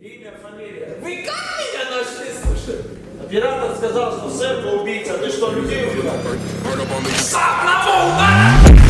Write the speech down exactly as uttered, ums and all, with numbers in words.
Имя, фамилия. Вы как меня нашли, слушай? Оператор сказал, что Сэмка убийца. Ты что, людей убиваешь? Сам на